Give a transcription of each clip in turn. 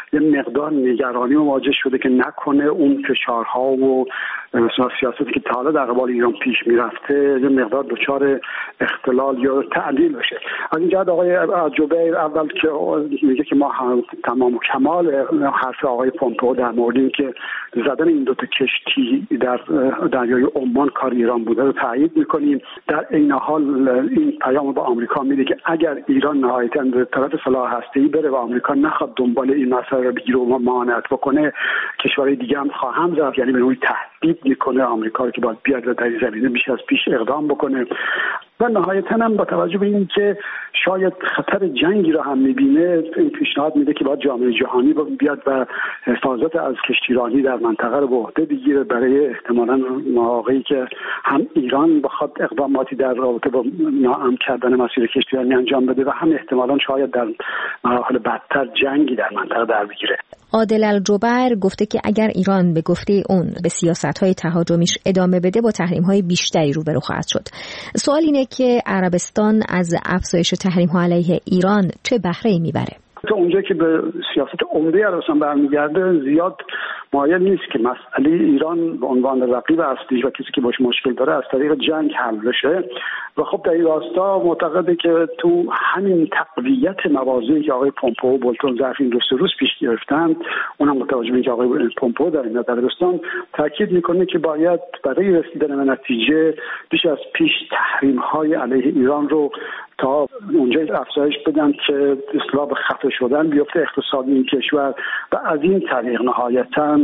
یه مقدار نگرانی مواجه شده که نکنه اون فشارها و سیاستی که تا حالا در قبال ایران پیش میرفته یه مقدار دچار اختلال یا تعدیل بشه. از این جهت آقای جبیر اول که میگه که ما تمام و کمال حرف آقای پومپئو در مورد این که زدن این دو تا کشتی در دریای عمان کار ایران بوده رو تایید میکنیم. در این حال این پیام با آمریکا میده که اگر ایران نهایتاً به طرف سلاح هسته‌ای بره و آمریکا نخواد دنبال این مسئله رو بگیره و ممانعت بکنه، کشورهای دیگه هم خواهم زد، یعنی به نوعی تهدید میکنه آمریکا رو که باید بیاد و در این زمینه بیش از پیش اقدام بکنه. و نهایتاً هم با توجه به این که شاید خطر جنگی رو هم میبینه، این پیشنهاد میده که باید جامعه جهانی بیاد و حفاظت از کشتیرانی در منطقه رو به عهده بگیره برای احتمالاً مواقعی که هم ایران بخواد اقداماتی در رابطه با ناامن کردن مسیر کشتیرانی انجام بده و هم احتمالاً شاید در مراحل بدتر جنگی در منطقه در بگیره. عادل الجبر گفته که اگر ایران به گفته اون به سیاست‌های تهاجمیش ادامه بده با تحریم‌های بیشتری روبرو خواهد شد. سوال اینه که عربستان از افزایش تحریم‌ها علیه ایران چه بهره‌ای میبره؟ تا اونجا که به سیاست عمده عربستان برمیگرده زیاد مایل نیست که مسئله ایران به عنوان رقیب اصلی و کسی که باش مشکل داره از طریق جنگ حل بشه و خب در این راستا معتقده که تو همین تقویت مواضعی که آقای پومپئو و بولتون ظرف این 2 روز پیش گرفتند، اونم متوجه اینکه آقای پومپئو در این عربستان تاکید میکنه که باید برای رسیدن به نتیجه بیش از پیش تحریم‌های علیه ایران رو تا اونجا افزایش بدن که اصلاح به خفه شدن بیفته اقتصادی این کشور و از این طریق نهایتاً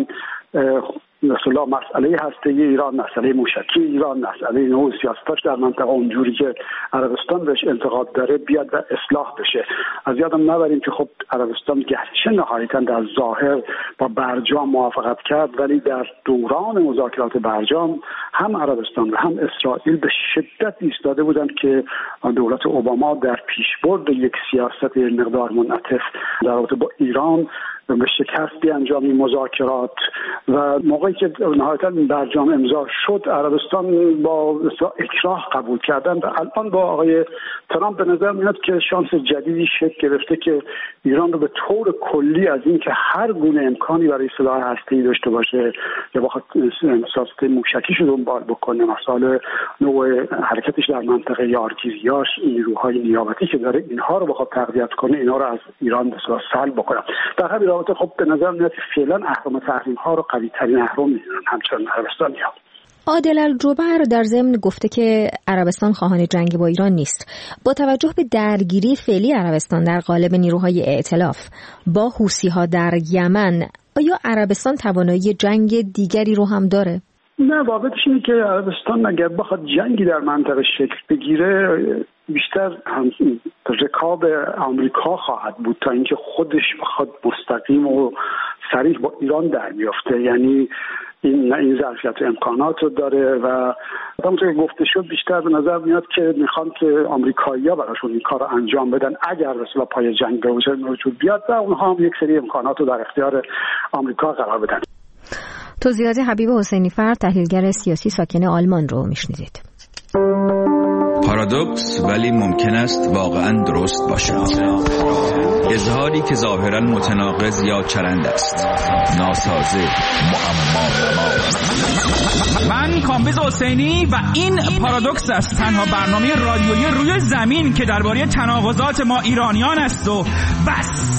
مثلا مسئله هسته‌ای ایران، مسئله موشکی ایران، مسئله نوع سیاستاش در منطقه اونجوری که عربستان بهش انتقاد داره بیاد و اصلاح بشه. از یادم نبریم که خب عربستان گرچه نهایتاً در ظاهر با برجام موافقت کرد، ولی در دوران مذاکرات برجام هم عربستان و هم اسرائیل به شدت ایستاده بودند که دولت اوباما در پیشبرد یک سیاست مقدار منعطف در رابطه با ایران به شکستی انجامی مذاکرات و موقعی که نهایتاً برجام امضا شد عربستان با اکراه قبول کردن و الان با آقای ترامپ به نظر میاد که شانس جدیدی شکل گرفته که ایران رو به طور کلی از این که هر گونه امکانی برای سلاح هسته‌ای داشته باشه یا بخواد سیاست موشکیش رو دنبال بکنه، مثلا نوع حرکتش در منطقه یارگیریاش، نیروهای نیابتی که داره اینها رو بخواد تقویت کنه، اینها رو از ایران به اصطلاح سلب بکنه. در همین رابطه خب به نظر میاد فعلا اهرم تحریم‌ها رو قوی‌ترین اهرم می‌دونن همچنان عربستانی‌ها. عادل الجبر در ضمن گفته که عربستان خواهان جنگ با ایران نیست. با توجه به درگیری فعلی عربستان در قالب نیروهای ائتلاف با حوثی‌ها در یمن، آیا عربستان توانایی جنگ دیگری رو هم داره؟ نه، واقعیتش اینه که عربستان اگر بخواد جنگی در منطقه شکل بگیره بیشتر هم رکاب آمریکا خواهد بود تا اینکه خودش بخواد مستقیم و صریح با ایران در بیافته. یعنی این ظرفیت و امکانات رو داره و همونطور که گفته شد بیشتر به نظر میاد که میخوان که آمریکایی‌ها براشون این کار رو انجام بدن اگر رسلا پای جنگ به وجود بیاد و اونها هم یک سری امکانات رو در اختیار آمریکا قرار بدن. توضیحات حبیب حسینی فرد، تحلیلگر سیاسی ساکن آلمان رو میشنیدید. پارادوکس ولی ممکن است واقعا درست باشد. اظهاری که ظاهرا متناقض یا چرند است، ناسازه، معما. من کامبیز حسینی و این پارادوکس است، تنها برنامه رادیویی روی زمین که درباره تناقضات ما ایرانیان است و بس.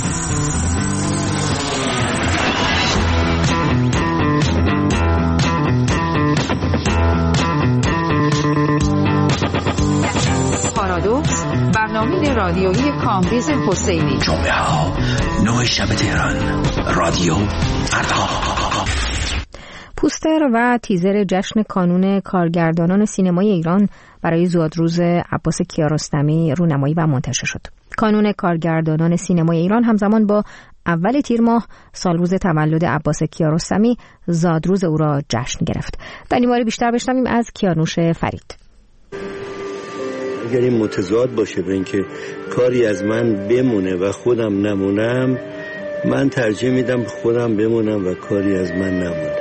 پارادوکس، برنامه رادیویی کامبیز حسینی. جمعه ها 9 شب تهران، رادیو فردا. پوستر و تیزر جشن کانون کارگردانان سینمای ایران برای زادروز عباس کیارستمی رونمایی و منتشر شد. کانون کارگردانان سینمای ایران همزمان با اول تیر ماه سالروز تولد عباس کیارستمی زادروز او را جشن گرفت. در این باره بیشتر بشنویم از کیانوش فرید. اگر این متضاد باشه به اینکه کاری از من بمونه و خودم نمونم، من ترجیح میدم خودم بمونم و کاری از من نمونه.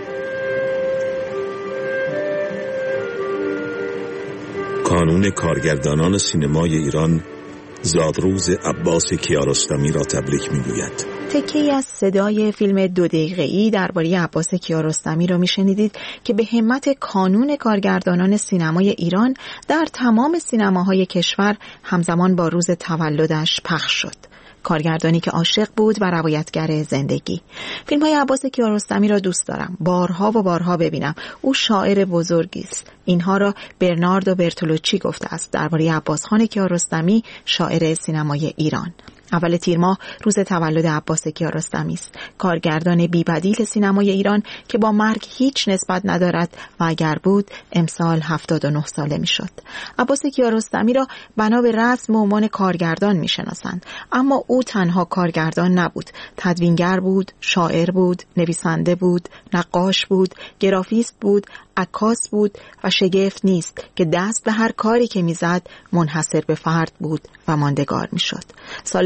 کانون کارگردانان سینمای ایران زادروز عباس کیارستمی را تبریک میگوید. تکه‌ای از صدای فیلم 2 دقیقه‌ای درباره عباس کیارستمی را میشنیدید که به همت کانون کارگردانان سینمای ایران در تمام سینماهای کشور همزمان با روز تولدش پخش شد. کارگردانی که عاشق بود و روایتگر زندگی. فیلم‌های عباس کیارستمی را دوست دارم. بارها و بارها ببینم. او شاعر بزرگی است. اینها را برناردو برتولوچی گفته است درباره عباس خان کیارستمی، شاعر سینمای ایران. اول تیر ماه روز تولد عباس کیارستمی است، کارگردان بی‌بدیل سینمای ایران که با مرگ هیچ نسبت ندارد و اگر بود امسال 79 ساله میشد. عباس کیارستمی را بنا به رسم به عنوان کارگردان میشناسند، اما او تنها کارگردان نبود، تدوینگر بود، شاعر بود، نویسنده بود، نقاش بود، گرافیست بود، عکاس بود و شگفت نیست که دست به هر کاری که میزد منحصر به فرد بود و ماندگار میشد. سال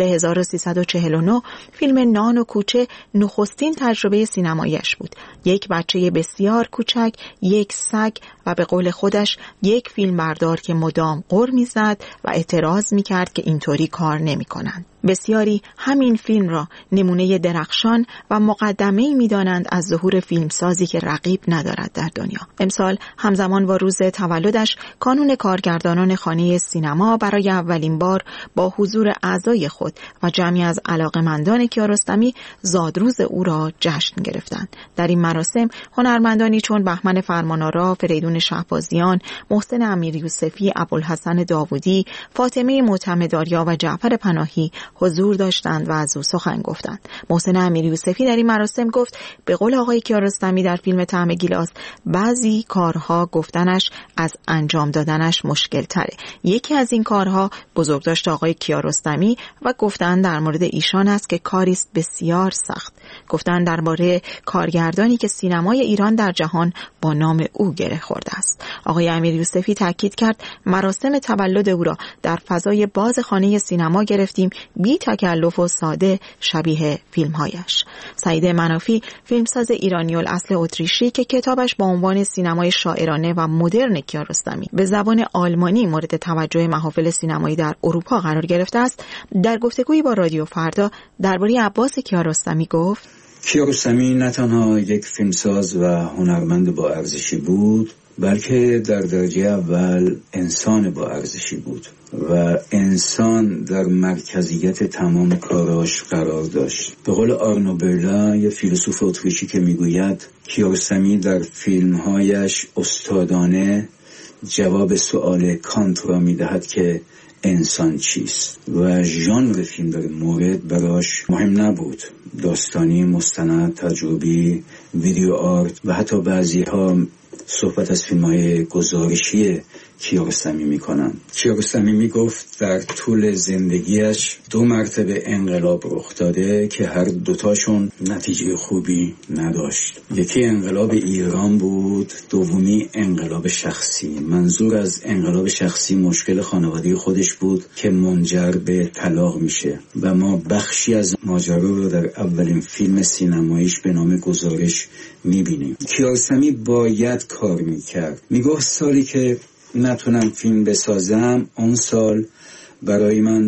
1349 فیلم نان و کوچه نخستین تجربه سینماییش بود. یک بچه بسیار کوچک، یک سگ و به قول خودش یک فیلم بردار که مدام غر میزد و اعتراض میکرد که اینطوری کار نمیکنند. بسیاری همین فیلم را نمونه درخشان و مقدمه‌ای می‌دانند از ظهور فیلمسازی که رقیب ندارد در دنیا. امسال همزمان با روز تولدش کانون کارگردانان خانه سینما برای اولین بار با حضور اعضای خود و جمعی از علاقه‌مندان کیارستمی زادروز او را جشن گرفتند. در این مراسم هنرمندانی چون بهمن فرمانآرا، فریدون شهبازیان، محسن امیریوسفی، ابوالحسن داوودی، فاطمه معتمدآریا و جعفر پناهی حضور داشتند و از او سخن گفتند. محسن امیریوسفی در این مراسم گفت به قول آقای کیارستمی در فیلم طعم گیلاس بعضی کارها گفتنش از انجام دادنش مشکل تره. یکی از این کارها بزرگداشت آقای کیارستمی و گفتن در مورد ایشان است که کاریست بسیار سخت. گفتن درباره کارگردانی که سینمای ایران در جهان با نام او گره خورده است. آقای امیریوسفی تاکید کرد مراسم تولد او را در فضای باز خانه سینما گرفتیم، بی تکلف و ساده شبیه فیلمهایش. سعید منافی، فیلمساز ایرانی الاصل اتریشی که کتابش با عنوان سینمای شاعرانه و مدرن کیارستمی به زبان آلمانی مورد توجه محافل سینمایی در اروپا قرار گرفته است، در گفتگویی با رادیو فردا درباره عباس کیارستمی گفت: کیارستمی نه تنها یک فیلمساز و هنرمند با ارزشی بود، بلکه در درجه اول انسان با ارزشی بود و انسان در مرکزیت تمام کاراش قرار داشت. به قول آرنو برلا، یه فیلسوف اتریشی، که میگوید کیارستمی در فیلمهایش استادانه جواب سؤال کانت را میدهد که انسان چیست و ژانر فیلم در مورد براش مهم نبود. داستانی، مستند، تجربی، ویدیو آرت و حتی بعضی ها صحبت از فیلم‌های گزارشی کیارستمی میکنن. کیارستمی میگفت در طول زندگیش 2 مرتبه انقلاب رخ داده که هر دوتاشون نتیجه خوبی نداشت. یکی انقلاب ایران بود، دومی انقلاب شخصی. منظور از انقلاب شخصی مشکل خانوادگی خودش بود که منجر به طلاق میشه و ما بخشی از ماجرا رو در اولین فیلم سینماییش به نام گزارش میبینیم. کیارستمی باید کار میکرد. میگفت سالی که نتونم فیلم بسازم اون سال برای من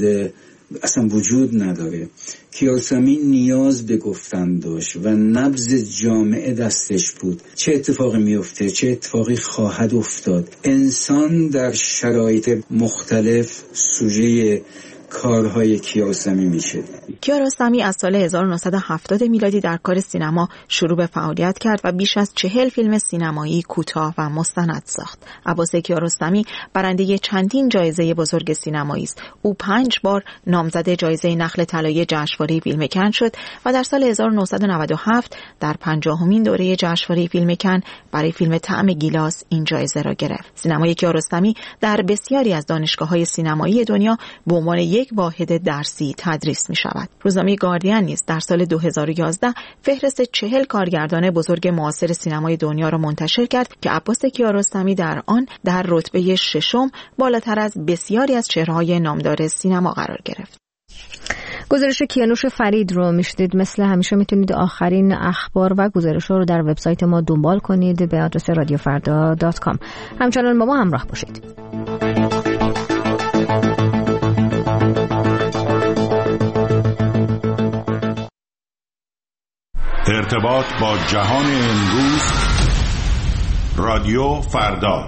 وجود نداره. کیارستمی نیاز به گفتن داشت و نبض جامعه دستش بود. چه اتفاقی میفته، چه اتفاقی خواهد افتاد. انسان در شرایط مختلف سوژه کارهای کیارستمی میشه. کیارستمی از سال 1970 میلادی در کار سینما شروع به فعالیت کرد و بیش از 40 فیلم سینمایی کوتاه و مستند ساخت. عباس کیارستمی برنده چندین جایزه بزرگ سینمایی است. او 5 بار نامزد جایزه نخل طلایی جشنواره فیلم کن شد و در سال 1997 در 50مین دوره جشنواره فیلم کن برای فیلم طعم گیلاس این جایزه را گرفت. سینمای کیارستمی در بسیاری از دانشگاه‌های سینمایی دنیا به عنوان یک واحد درسی تدریس می شود. روزنامه گاردین نیز در سال 2011 فهرست 40 کارگردان بزرگ معاصر سینمای دنیا را منتشر کرد که عباس کیارستمی در آن در رتبه 6 بالاتر از بسیاری از چهره‌های نامدار سینما قرار گرفت. گزارش کیانوش فرید رو میشنید. مثل همیشه میتونید آخرین اخبار و گزارش‌ها رو در وبسایت ما دنبال کنید به آدرس radiofarda.com. همچنان با ما همراه باشید. ارتباط با جهان امروز، رادیو فردا.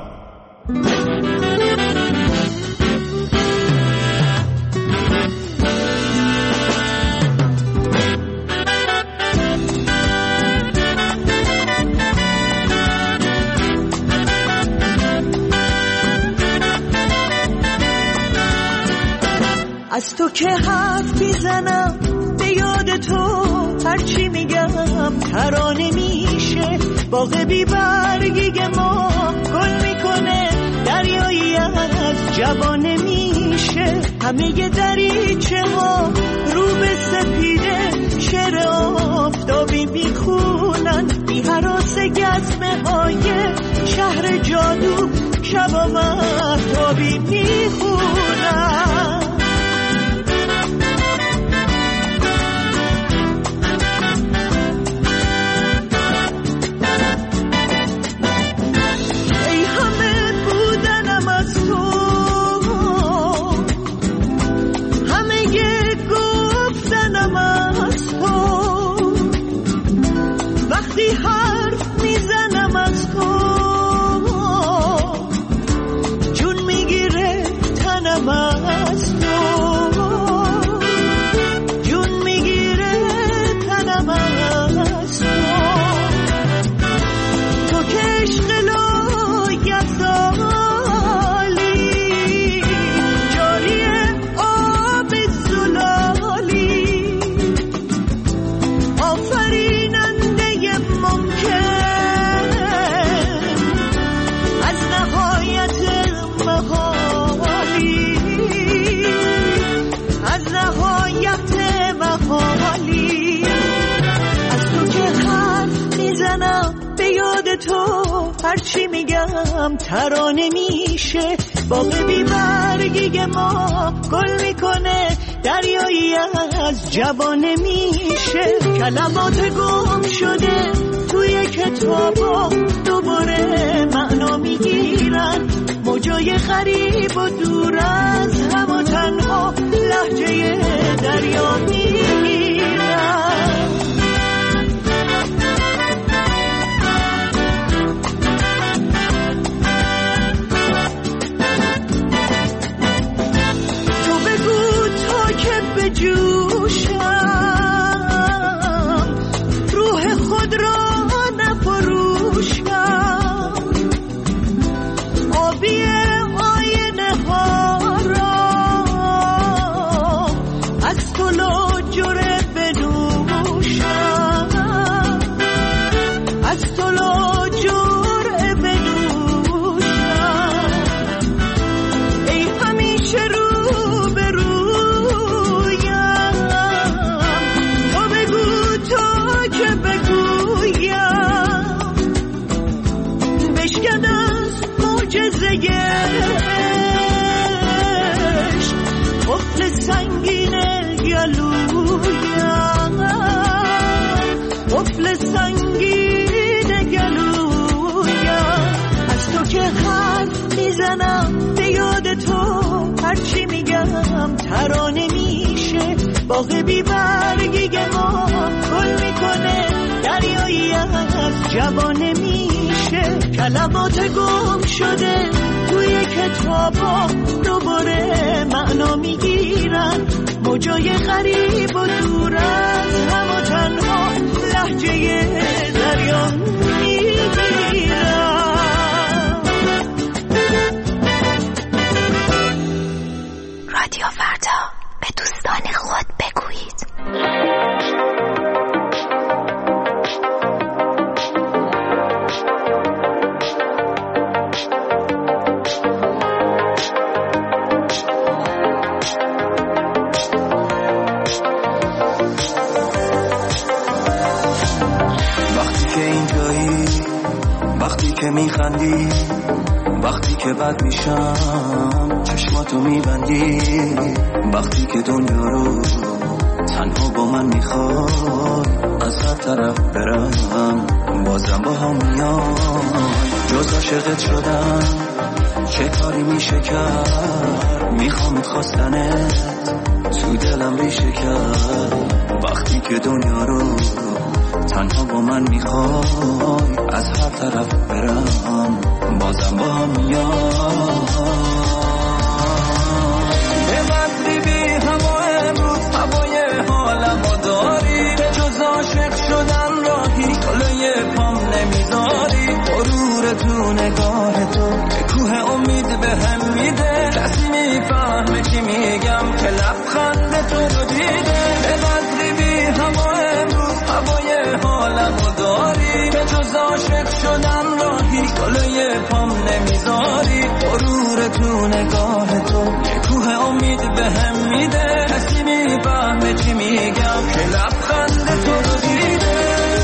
از تو که حرف میزنم به یاد تو، هرچی میگم ترانه میشه. باغ بی برگی ما گل میکنه، دریایی از جوانه میشه. همه دریچه ها رو به سپیده، شعر آفتابی میخونن. بی هراس گزمه های شهر جادو، شب مهتابی میخونن. هرچی میگم ترانه میشه. باغ بی برگی ما گل میکنه، دریایی از جوانه میشه. کلمات گم شده توی کتابا دوباره معنا میگیرن. موجای غریب و دور از هم و تنها لهجه دریا میگیرن. جوشم روح خود را نفروشم، آبی آینه ها را از تو لاجره بنوشم، از تو لاجره بنوشم. ای همیشه رو به رو قفل سنگین گلویم، قفل سنگین گلویم. از تو که حرف میزنم به یاد تو، هرچی میگم ترانه میشه. باغ بی برگی ما گل میکنه، دریایی از جوانه میشه. کلمات گم شده توی کتابا دوباره معنا میگیرن. موجای غریب و دور از هم و تنها لهجه دریا میگیرن. رادیو فردا، به دوستان خود بگویید. که میخندی، وقتی که بد میشم چشماتو میبندی، وقتی که دنیا رو تنها با من میخوای از هر طرف برم بازم با هم میای. جز عاشقت شدم چه کاری میشه کرد، میخوامت خواستنت تو دلم ریشه کرد. وقتی که دنیا رو تنها با من میخوای از هر طرف برم بازم با هم میای به بدری بی هوا امروز هوای حالمو داری به جز عاشق شدن راهی جلوی پام نمیذاری غرور تو نگاه تو به کوه امید به هم میده کسی میفهمه چی میگم که لبخند تو رو دیده به بدری بی هوا امروز هوای حالمو داری به جز عاشق شدن راهی جلوی پام نمیذاری غرور تو نگاه تو یه کوه امید به هم میده کسی میفهمه چی میگم که لبخند تو رو دیده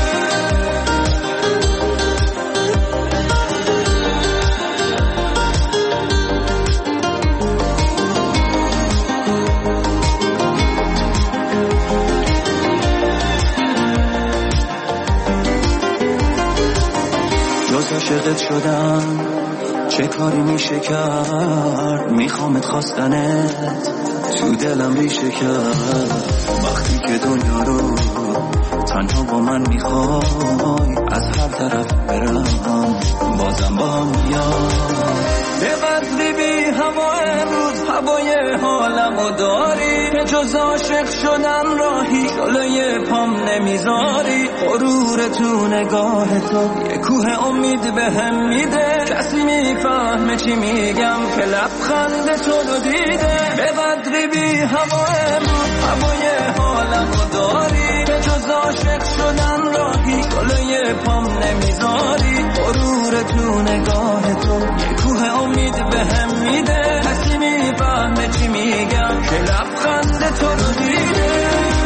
جز عاشقت شدم چه کاری میشه کرد میخوامت خواستنت تو دلم ریشه کرد وقتی که دنیا رو تنها با من میخوای از هر طرف برم بازم با هم میای به بدری بی هوا امروز هوای حالمو داری به جز عاشق شدن راهی جلوی پام نمیذاری غرور تو نگاه تو یه کوه امید به هم میده کسی میفهمه چی میگم که لبخند تو رو دیده به بدری بی هوا امروز هوای حالمو داری به جز عاشق شدن راهی جلوی پام نمیذاری غرور تو نگاه تو یه کوه امید به هم میده کسی میفهمه چی میگم که لبخند تو رو دیده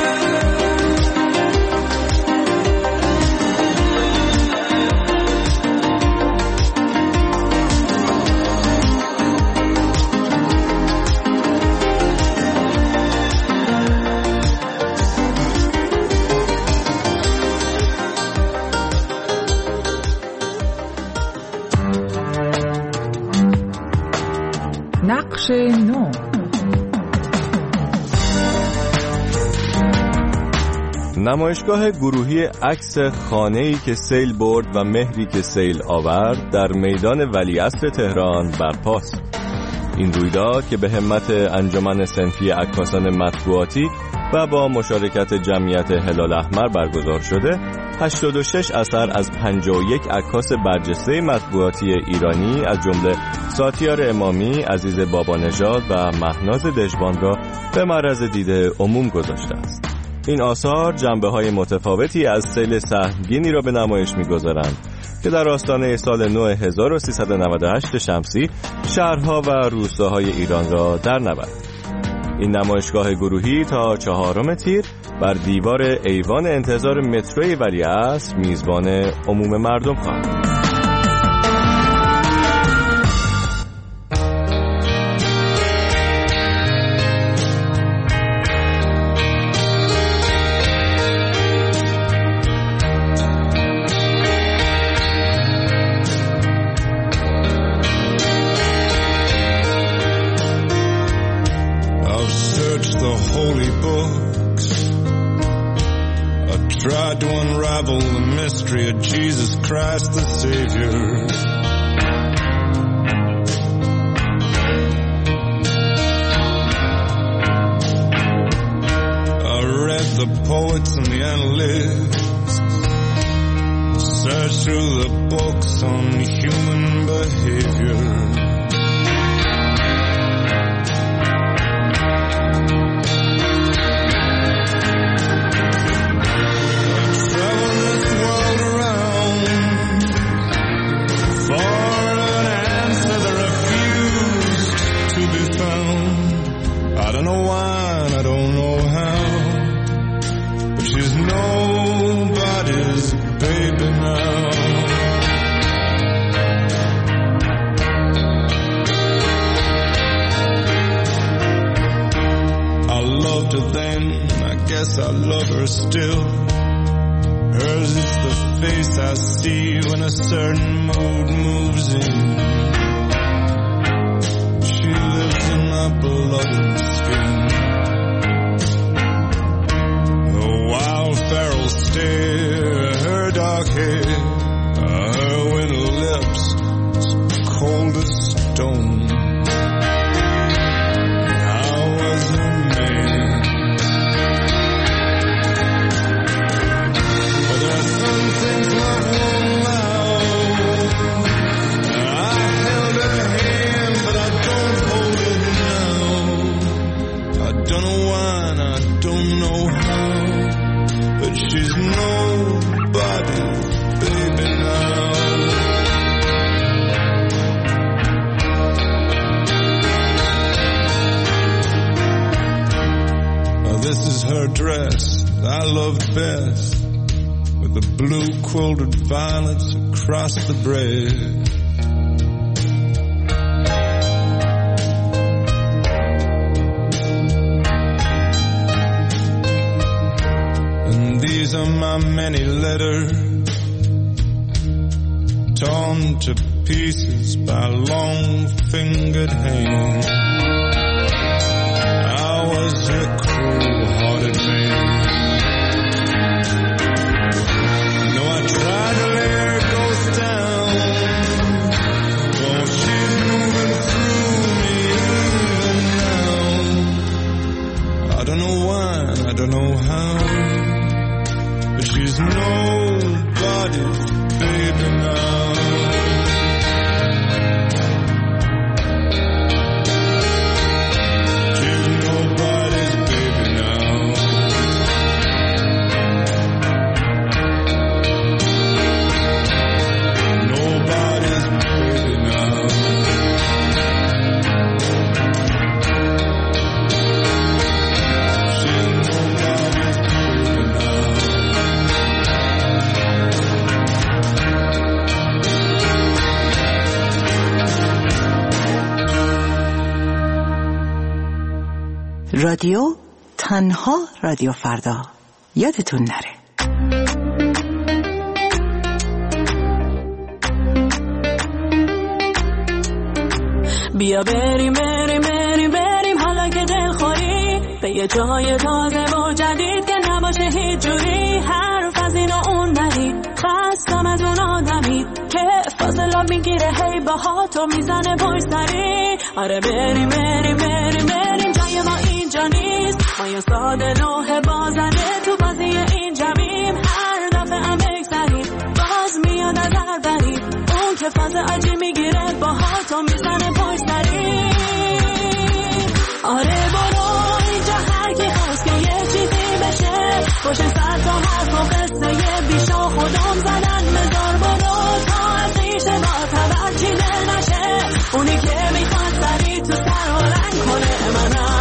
نقش نو نمایشگاه گروهی عکس خانه‌ای که سیل برد و مهری که سیل آورد در میدان ولیعصر تهران برپاست. این رویداد که به همت انجمن صنفی عکاسان مطبوعاتی و با مشارکت جمعیت هلال احمر برگزار شده، 86 اثر از 51 عکاس برجسته مطبوعاتی ایرانی از جمله ساتیار امامی، عزیز بابانژاد و مهناز دژبان را به معرض دید عموم گذاشته است. این آثار جنبه‌های متفاوتی از سیل سهمگینی را به نمایش می‌گذارند که در آستانه سال نو 1398 شمسی شهرها و روستاهای ایران را در نبرد. این نمایشگاه گروهی تا 4 تیر بر دیوار ایوان انتظار متروی ولیعصر میزبان عموم مردم خواهد. Tried to unravel the mystery of Jesus Christ the Savior. I read the poets and the analysts, searched through the books on human behavior. I don't know why and I don't know how, but she's nobody's baby now. I loved her then, I guess I love her still. Hers is the face I see when a certain mood moves in. She lives in my blood and skin. The wild feral stare she's nobody's baby now. This is her dress I loved best, with the blue quilted violets across the breast. And these are my many letters, torn to pieces by long-fingered hands. I was a cruel-hearted man. No, I tried to let her ghost down. Oh, she's moving through me even now. I don't know why, I don't know how, but she's nobody's baby now. رادیو تنها رادیو فردا، یادتون نره. بیا بریم بریم بریم بریم حالا که دلخوری به یه جای تازه و جدید که نباشه هیچ جوری حرف از این و اون نری. خستم از اون آدمی که فاصله میگیره هی باهاتو میزنه پشت سری. آره بریم بریم بریم بریم جای ما اینجا نیست، ما یه ساده لوح بازنده تو بازی این جمعیم. هر دفعه هم بگذریم باز میاد از هر بری، اون که فاز عجی میگیره باهاتو میزنه پشت سری. آره برو اینجا هر کی خواست که یه چیزی بشه، پشت سر تا حرف و قصه یه بیشا خودم زدن مزار. برو تا از ریشه با تبر چیده نشه، اونی که میخواد سری تو سر و رنگ کنه منم.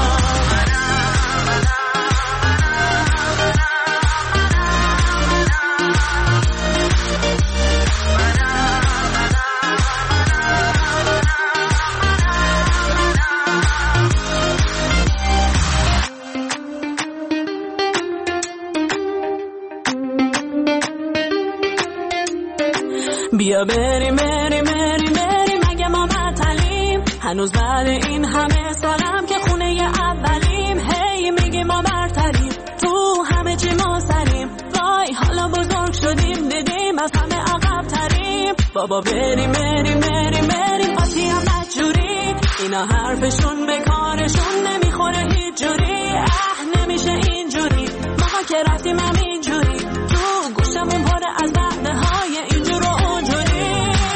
بیا بریم بریم بریم بریم اگه ما معطلیم، هنوز بعد این همه سالم که خونه ی اولیم. هی میگیم ما برتریم تو همه چی ما سریم، وای حالا بزرگ شدیم دیدیم از همه عقب تریم. بابا بریم بریم بریم بریم قاطی هم بدجوری، اینا حرفشون به کارشون نمیخوره هیچ جوری. نمیشه اینجوری ما که رفتیم هم اینجوری، تو گوشمون پره از وعده های اینجور و اونجوری.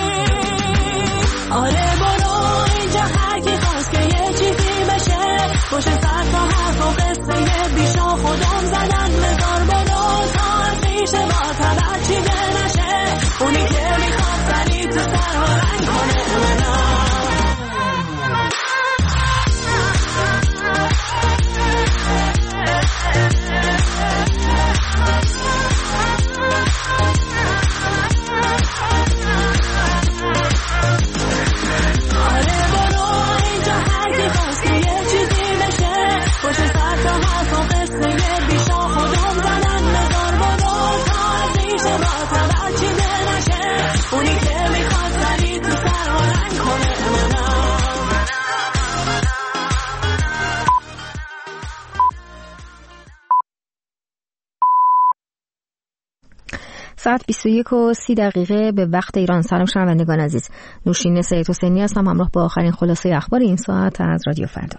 آره برو اینجا هر کی خواست که یه چیزی بشه، پشت سر تا حرف و قصه یه بیشا خودم زدن مزار. برو تا از ریشه با تبر چیده نشه، اونی که میخواد سری تو سر و رنگ کنه منم. ساعت 21:30 به وقت ایران. سلام شنوندگان عزیز، نوشین سید حسینی هستم همراه با آخرین خلاصه اخبار این ساعت از رادیو فردا.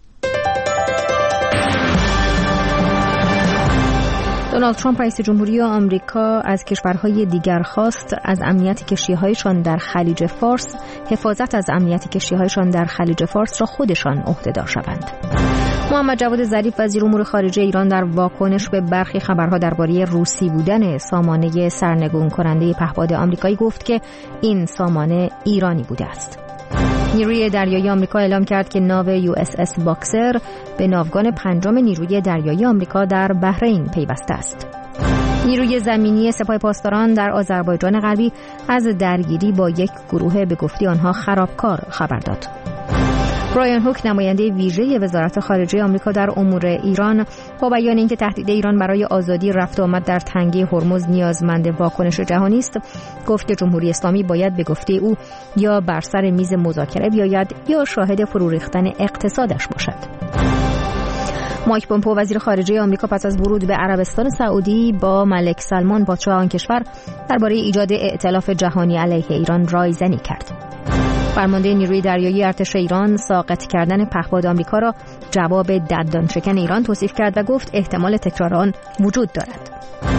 دونالد ترامپ رئیس جمهوری آمریکا از کشورهای دیگر خواست از امنیت کشتی‌هایشان در خلیج فارس حفاظت از امنیت کشتی‌هایشان در خلیج فارس را خودشان عهده‌دار شوند. محمد جواد ظریف وزیر امور خارجه ایران در واکنش به برخی خبرها درباره روسی بودن سامانه سرنگون کننده پهپاد آمریکایی گفت که این سامانه ایرانی بوده است. نیروی دریایی آمریکا اعلام کرد که ناو USS باکسر به ناوگان پنجم نیروی دریایی آمریکا در بحرین پیوسته است. نیروی زمینی سپاه پاسداران در آذربایجان غربی از درگیری با یک گروه به گفته آنها خرابکار خبر داد. برایان هوک نماینده ویژه وزارت خارجه آمریکا در امور ایران با بیان اینکه تهدید ایران برای آزادی رفت و آمد در تنگه هرمز نیازمند واکنش جهانی است، گفت که جمهوری اسلامی باید به گفته او یا بر سر میز مذاکره بیاید یا شاهد فرو ریختن اقتصادش باشد. مایک پومپئو وزیر خارجه آمریکا پس از ورود به عربستان سعودی با ملک سلمان پادشاه آن کشور درباره ایجاد ائتلاف جهانی علیه ایران رایزنی کرد. فرمانده نیروی دریایی ارتش ایران ساقط کردن پهپاد آمریکا را جواب دندان شکن ایران توصیف کرد و گفت احتمال تکرار آن وجود دارد.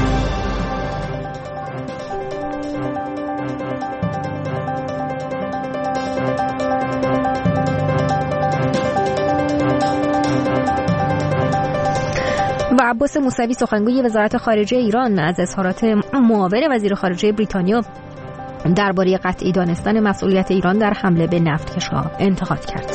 و عباس موسوی سخنگوی وزارت خارجه ایران از اظهارات معاون وزیر خارجه بریتانیا درباره قطعی دانستن مسئولیت ایران در حمله به نفتکش‌ها انتقاد کرد.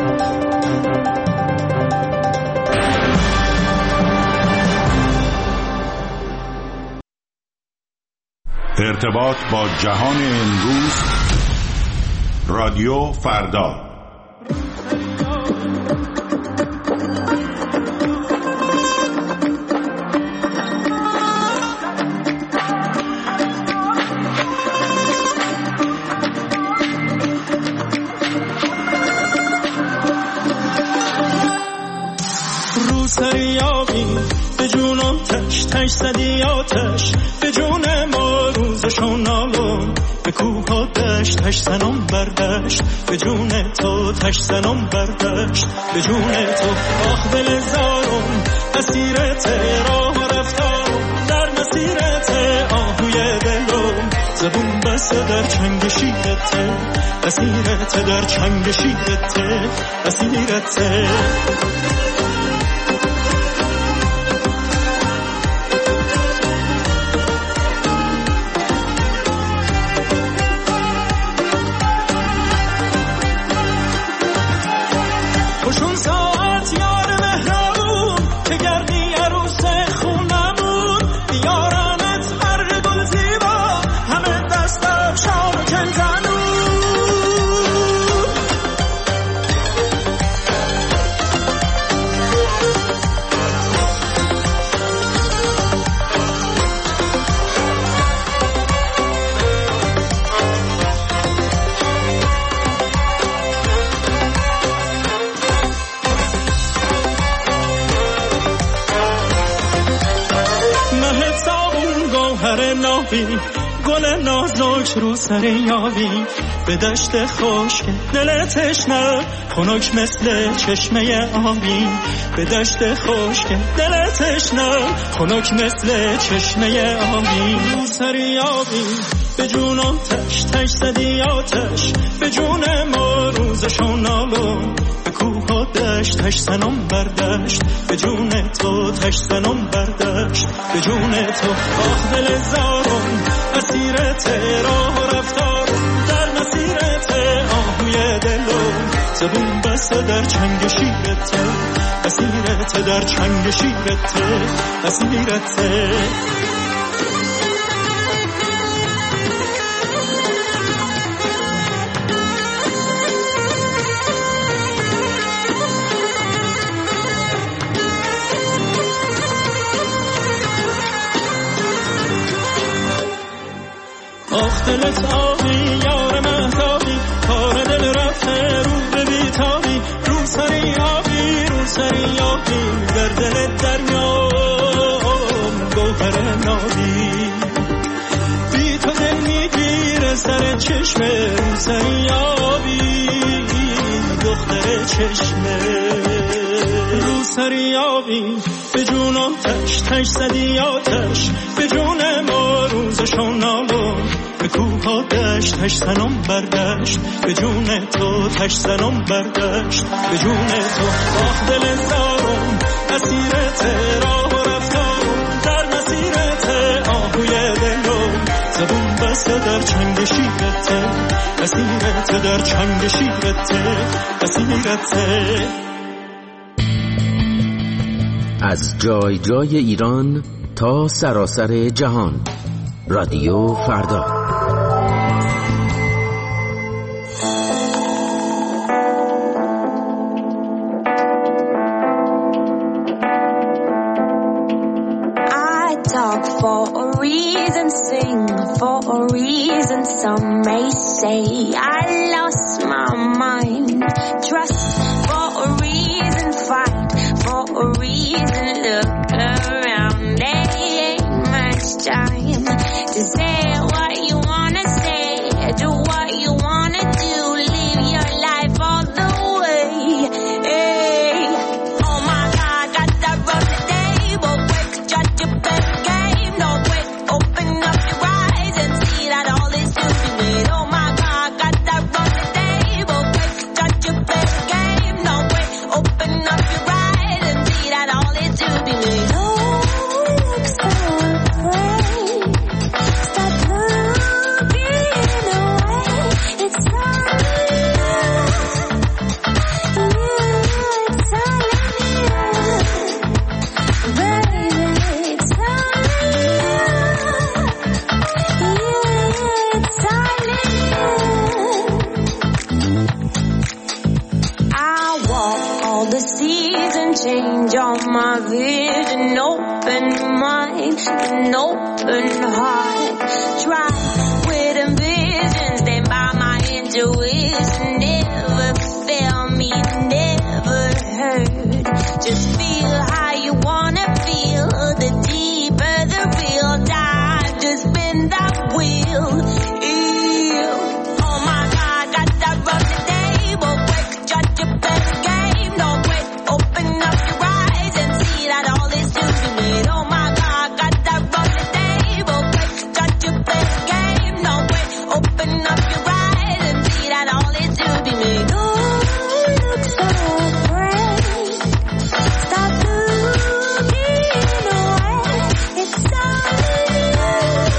ارتباط با جهان امروز، رادیو فردا. سریابی به جونم تش زدی آتش، به جون ما روزشون نالون، به کوه ها دشت تش زنم بردشت، به جون تو تش زنم بردشت، به جون تو آخ دل زارم، اسیرت راه رفتارم، در مسیرت آهوی دلم، زبون بسته در چنگ شیرت، اسیرت در چنگ شیرت، اسیرت. گل نازک رو سر یابی، به دشت خشک دل تشنه خنک مثل چشمه آبی، به دشت خشک دل تشنه خنک مثل چشمه آبی. رو سر یابی به جونم تش زدی آتش، به جون ما روزشون نالون، به کوه ها دشت تش زنم بردشت، به جون تو تش زنم بردشت، به جون تو آخ دل زارم، اسیرت راه رفتارم، در مسیرت آهوی دلم، زبون بسته در چنگ شیرت، اسیرت در چنگ شیرت، اسیرت. آخ دلت آبی یار مهتابی، کار دل رفته رو به بیتابی، رو سری آبی رو سری آبی، در دل دریام گوهر نابی، بی تو دل میگیره سر چشمه، رو سری آبی دختر چشمه، رو سری آبی به جونم تش زدی آتش، به جون ما روزشون نالون، به کوه ها دشت برگشت، تش زنم برگشت به جون تو، تش زنم برگشت به جون تو. آه دل زارم اسیرت، راه و رفتارم در مسیرت، آهوی دلم زبون بسته در چنگ شیرت، اسیرت در چنگ شیرت، اسیرت. از جای جای ایران تا سراسر جهان، رادیو فردا. I talk for a reason, sing for a reason. Some may say I lost my mind. Trust for a reason, fight for a reason. Look around, there ain't much time to say what you wanna say, do what you wanna do, live your life all the way. Hey. Oh my God, got that run the table, quick, judge your best game, no quick, open up your eyes and see that all is to be made. Oh my God, got that run the table, quick, judge your best game, no quick, open up your eyes and see that all is to be made. Oh, look so afraid, stop looking away, it's all you, it's all you, baby, it's all you, it's all you. I walk all the seasons, change all my vision, open mind, an open heart. Try with ambition, stand by my intuition. Never fail me, never hurt. Just feel how you wanna feel. The deeper the real dive, just spin that wheel. Ew. Oh my God, got that run the table, quick, judge your best game, no quick, open up your eyes and see that all is to be made. Oh my God, got that run the table, quick, judge your best game, no quick, open up your eyes and see that all is to be made. Oh, look so afraid, stop looking away, it's all you,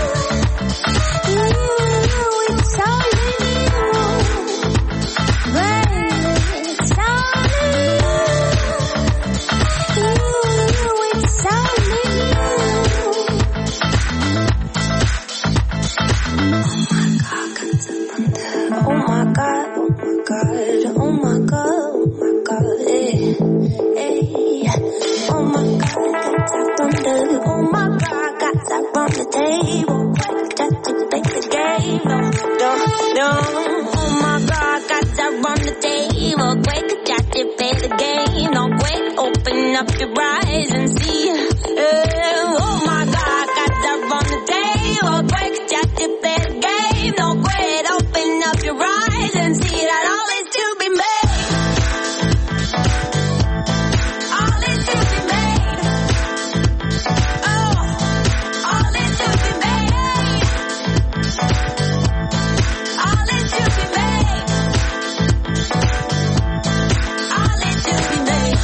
it's all you, baby, it's all you, it's all you. Oh my God, oh my God, oh my God, oh my God, hey, hey. Oh my God, got that thunder, oh my God, got that from the table, quick, just to take the game, no, no, no. Oh my God, got that from the table, quick, just to play the game, no, quick, open up your eyes and see. Oh my God, got that from the table, quick, just to play the game, no, quick, open up your eyes and see that all is to be made. All is to be made. Oh, all is to be made. All is to be made. All is to be made.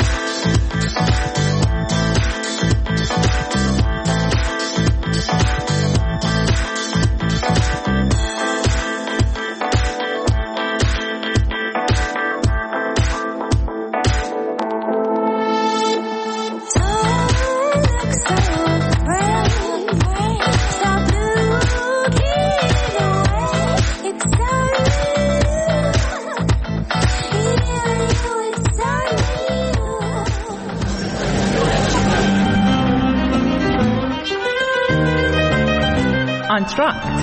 آنتراکت.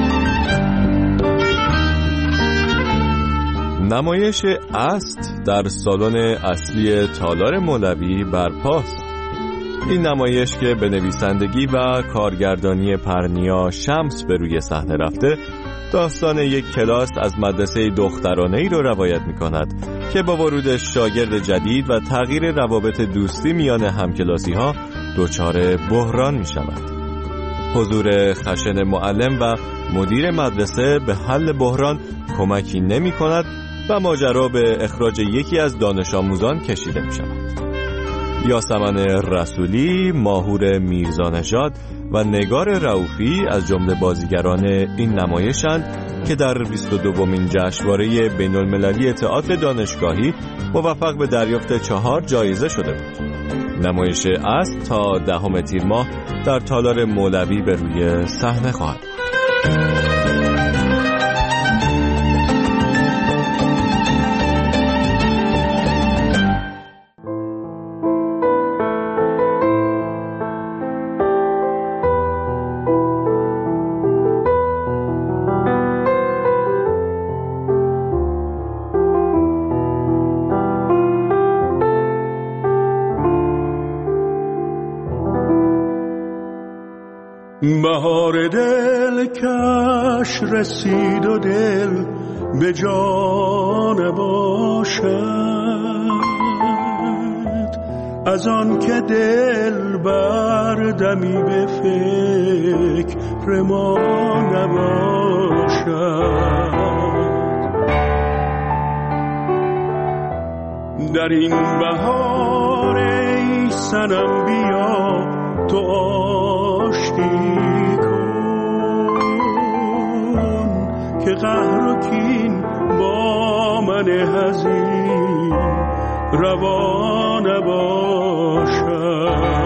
نمایش است در سالن اصلی تالار مولوی برپاست. این نمایش که به نویسندگی و کارگردانی پرنیا شمس به روی صحنه رفته، داستان یک کلاس از مدرسه دخترانه‌ای رو روایت می‌کند که با ورود شاگرد جدید و تغییر روابط دوستی میان همکلاسی‌ها دچار بحران می‌شود. حضور خشن معلم و مدیر مدرسه به حل بحران کمکی نمی کند و ماجرا به اخراج یکی از دانش آموزان کشیده می شود. یاسمن رسولی، ماهور میرزانژاد و نگار رؤوفی از جمله بازیگران این نمایشند که در 22مین جشنواره بین‌المللی تئاتر دانشگاهی موفق به دریافت 4 جایزه شده بود. نمایش اسب تا 10 تیر ماه در تالار مولوی به روی صحنه خواهد بود. بهار دل کش رسید و دل به جان باشد، از آن که دل بردمی به فکر ما نباشد. در این بهار ای صنم بیا تو آشتی کن که قهر و کین با من حزین روا نباشد.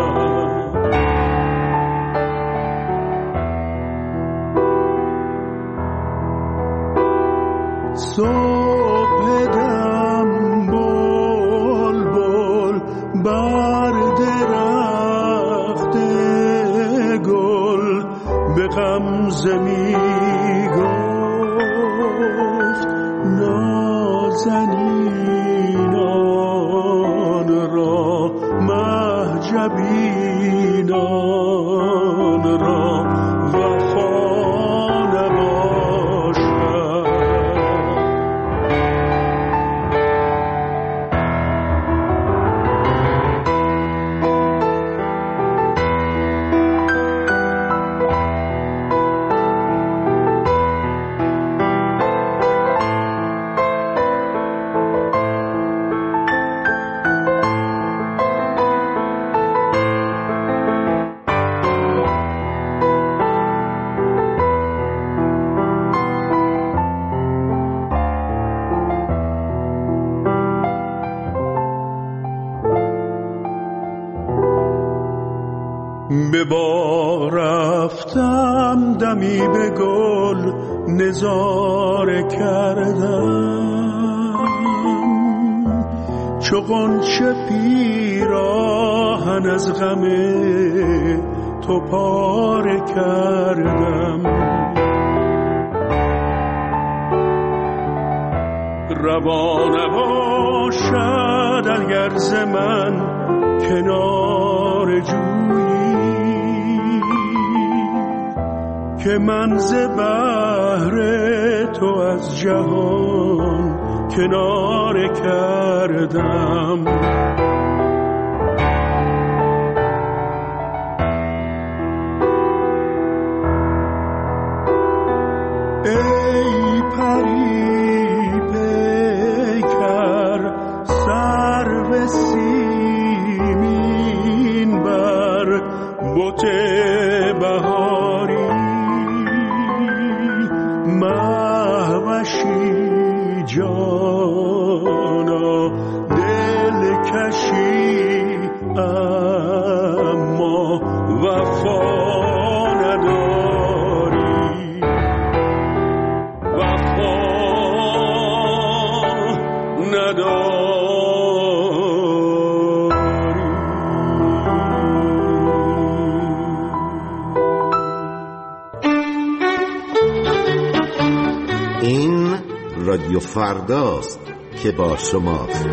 صبح دم بلبل بر درخت گل به غمزه می گفت نازنینان را مهجبینان را وفا به بار رفتم دمی به گل نظاره کردم، چو غنچه پیراهن از غم تو پاره کردم. روا نباشد اگر ز من کنار جویی که من ز بحر تو از جهان کناره کردم. ای پری پیکر سرو سیمین بر بت بهاری مهوشی جانا دل کشی اما وفا نداری، وفا نداری. این رادیو فرداست که با شماست.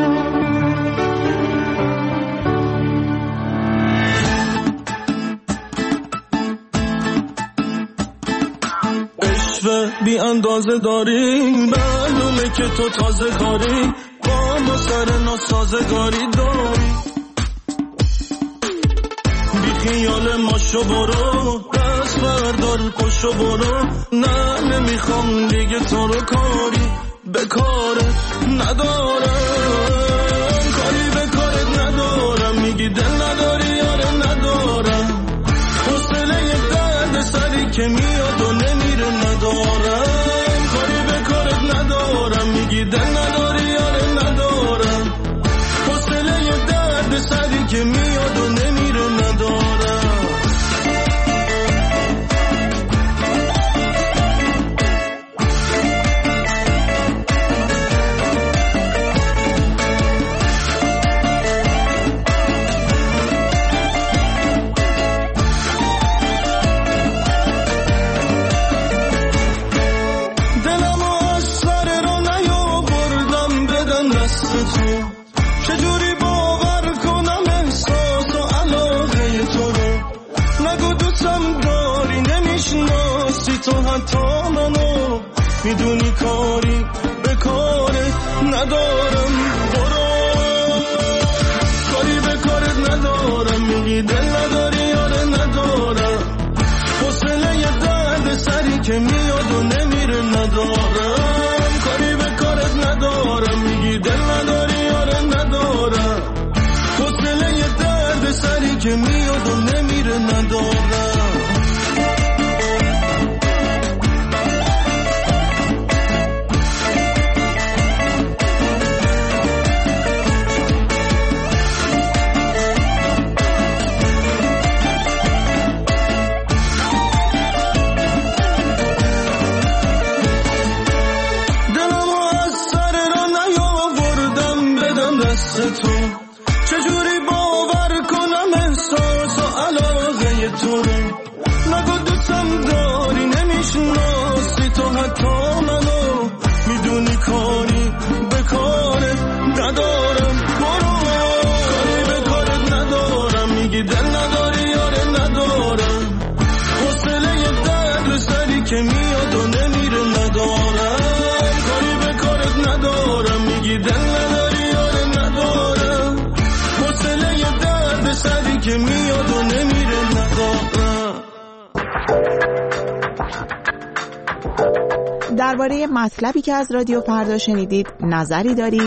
عشق بی اندازه داری، معلومه که تو تازه کاری، با ما سر ناسازگاری داری. بی خیال ماشو برو دست بردار پشو برو نه نمیخوام دیگه تو رو کاری به کارت ندارم کاری به کارت ندارم میگی دل نداری یاره ندارم حوصله درد سری که میاد و نمیره ندارم کاری به کارت ندارم میگی دل نداری یاره ندارم حوصله درد سری که میاد و نمیره ندارم چجوری باور کنم احساس و علاقه تو رو نگو دوستم داری نمیشناسی تو حتی منو میدونی کاری به کارت ندارم برو کاری به کارت ندارم میگی دل نداری یاره ندارم حوصله درد سری که میاد و نمیره ندارم کاری به کارت ندارم میگی دل نداری یاره ندارم حوصله درد سری که میاد و نمیره ندارم چجوری باور کنم احساس و علاقه تو رو نگو دوستم داری نمیشناسی تو حتی منو میدونی کاری به کارت ندارم برو کاری به کارت ندارم میگی دل نداری یاره ندارم حوصله درد سری که میاد و نمیره ندارم کاری به کارت ندارم میگی دل نداری یاره ندارم حوصله درد سری که میاد و نمیره ندارم. درباره مطلبی که از رادیو فردا شنیدید نظری دارید؟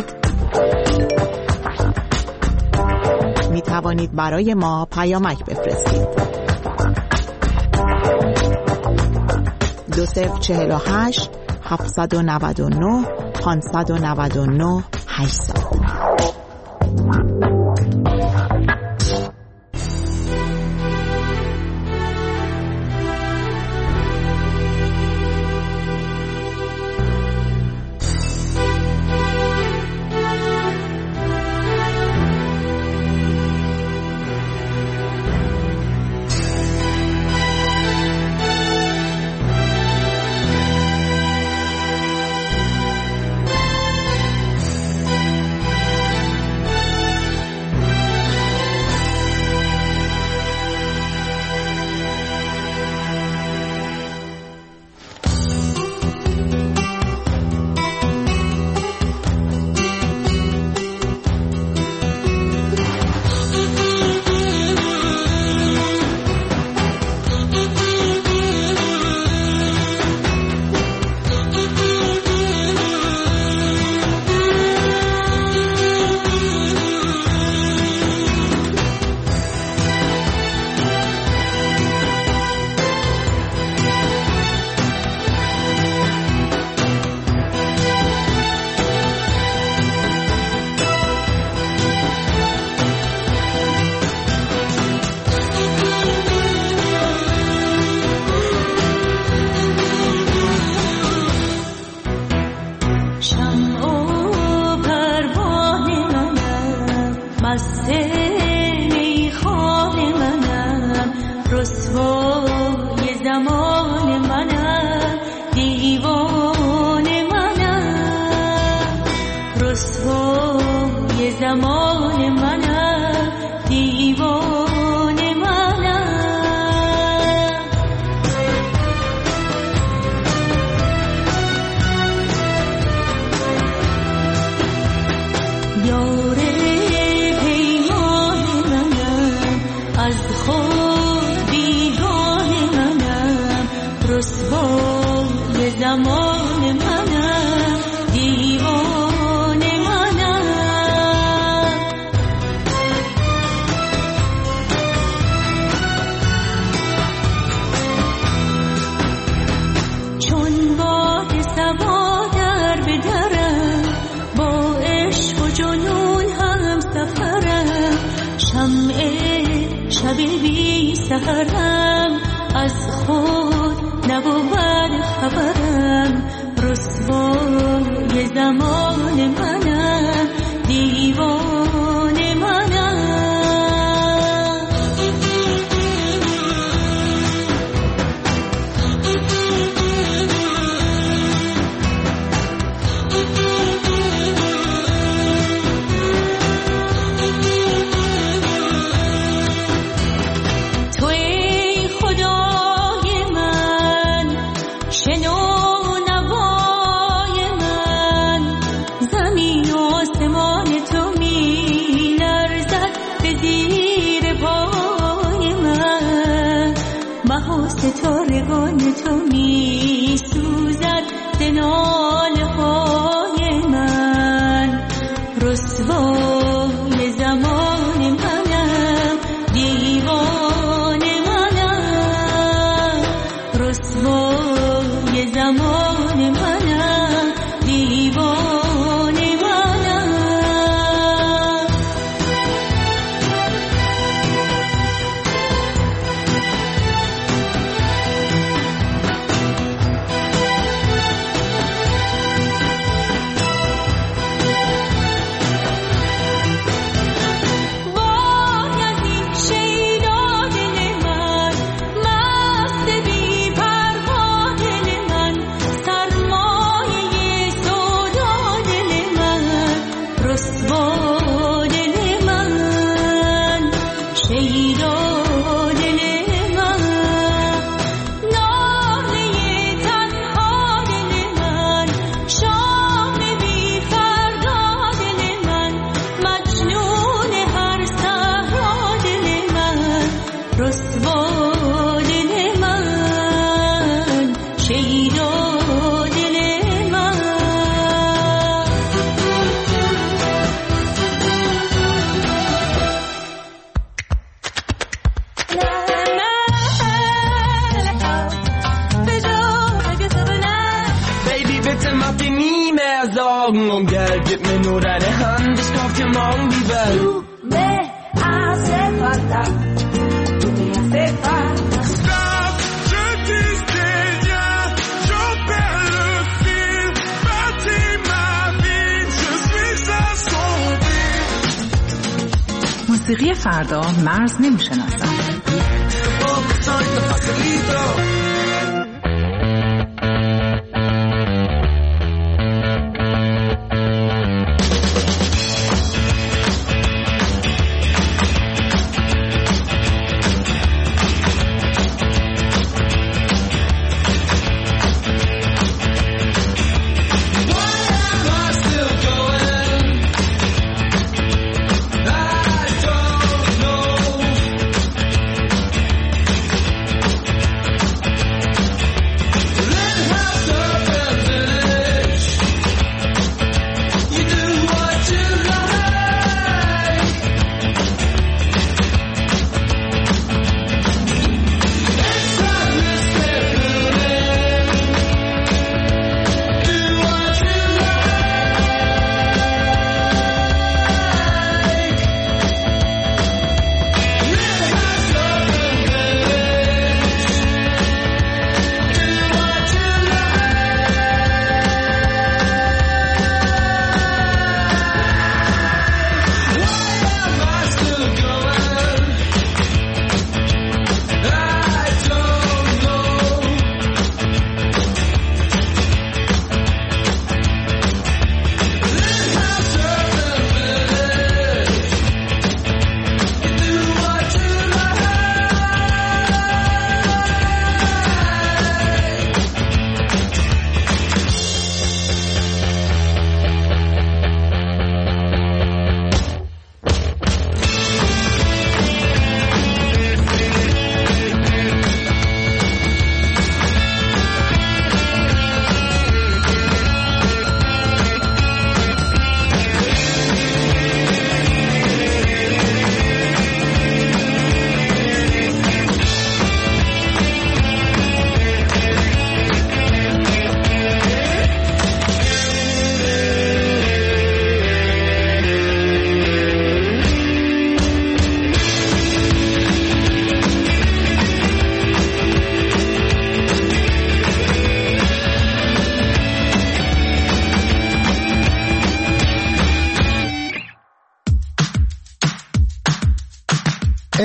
می توانید برای ما پیامک بفرستید. 2048 799 599 800. زمان منم دیوانه منم چون باد صبا در بدرم با عشق و جنون هم سفرم شمع شب بی سحرم از خود نبود خبرم رسوای زمان منم دیوانه منم توی خدای من شنو نوای من زمین و آسمان تو می لرزد به زیر پای من مه و ستارگان تو می سوزد ز ناله های من رسوای زمان منم دیوانه منم رسوای زمان منم دیوانه منم باید این شیدا دل من مست بی پروا دل من سرمایه سودا دل من رسوا دل من شیدا دل من ناله تنها دل من شام بی فردا دل من مجنون هر صحرا دل من رسوا دل من شیدا دل من Baby, bitte mach dir nie mehr Sorgen um Geld. Gib mir nur deine Hand, ich kauf dir morgen die Welt. Du me hace falta, tú me hace falta. Stop, je dis rien, j'en perds le fil. Bâtis ma vie, je suis assombri. موسیقی فردا مرز نمیشناسد. Soy tu facilito.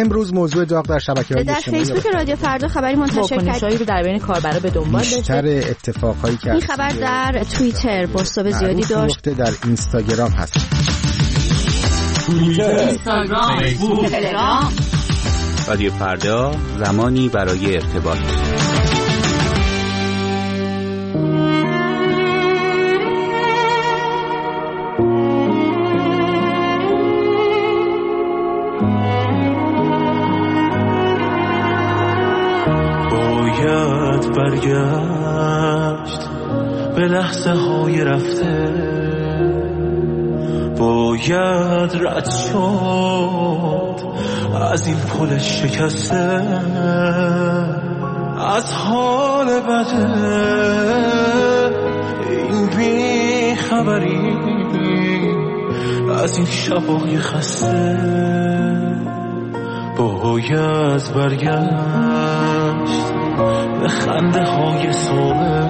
امروز موضوع داغ در شبکه‌های در اجتماعی فیسبوک رادیو فردا خبری منتشر واکنش‌هایی رو در بین کاربرا به دنبال داشت. بیشتر اتفاقهایی که این خبر در توییتر بازتاب زیادی داشت. در اینستاگرام هست. توییتر، اینستاگرام، فیسبوک، تلگرام. رادیو فردا، زمانی برای ارتباط. باید برگشت به لحظه های رفته، باید رد شد از این پل شکسته، از حال بده این بی خبری، از این شبای خسته. باید برگشت به خنده های صبح،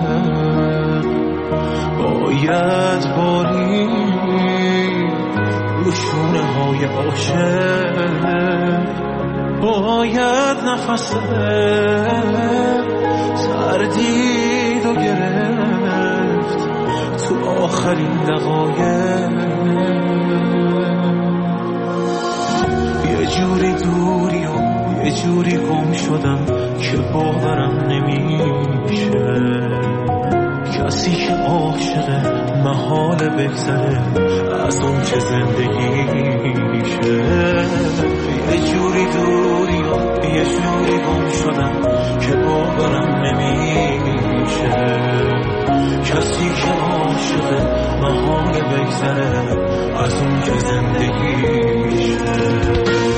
باید بارید رو شونه های عاشق، باید نفس تردید و گرفت تو آخرین دقایق. یه جوری دوری و یه جوری گم شدم که باورم نمیشه، کسی که عاشق محال بگذره از اون که زندگیشه. یه جوری دوری و یه جوری گم شدم که باورم نمیشه، کسی که عاشق محال بگذره از اون که زندگیشه.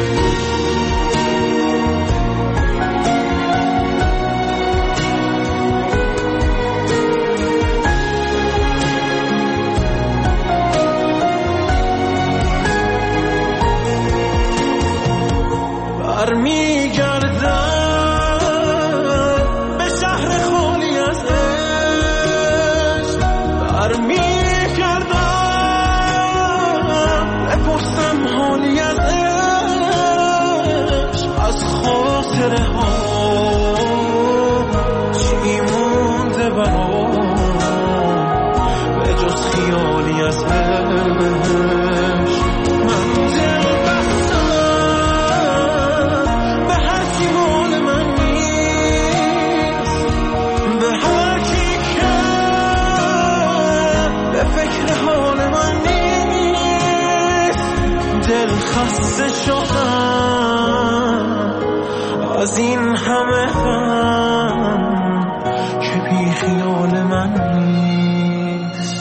از این همه غم که بی خیال من نیست.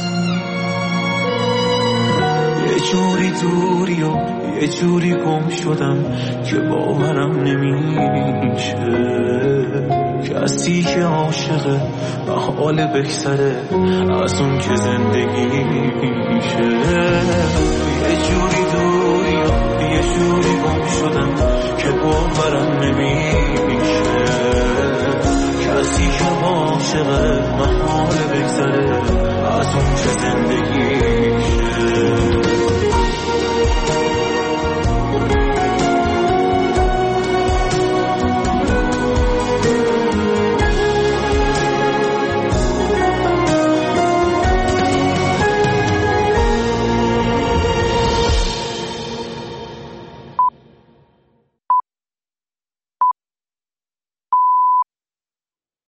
یه جوری دوری و یه جوری گم شدم که باورم نمیشه، کسی که عاشقه و حال بگذره از اون که زندگیشه. یه جوری دوری و یه جوری گم شدم که باورم نمیشه، کسی که عاشقه